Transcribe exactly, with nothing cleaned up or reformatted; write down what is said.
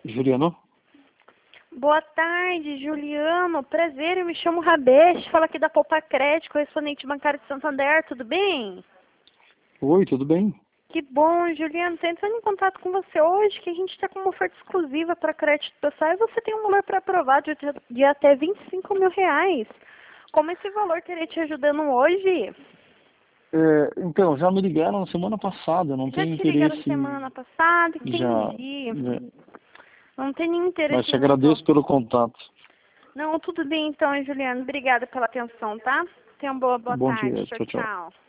Juliano? Boa tarde, Juliano. Prazer, eu me chamo Rabeste, falo aqui da Poupa Crédito, correspondente bancário de Santander, tudo bem? Oi, tudo bem? Que bom, Juliano. Estou entrando em contato com você hoje, que a gente está com uma oferta exclusiva para crédito pessoal e você tem um valor para aprovar de, de até vinte e cinco mil reais. Como esse valor estaria te ajudando hoje? É, então, já me ligaram na semana passada, não Já tenho te ligaram interesse. semana passada, Já, entendi. já. Não tem nenhum Mas interesse te no agradeço seu. pelo contato. Não, tudo bem então, Juliano. Obrigada pela atenção, tá? Tenha uma boa, boa Bom tarde. dia, Tchau, tchau, tchau. tchau.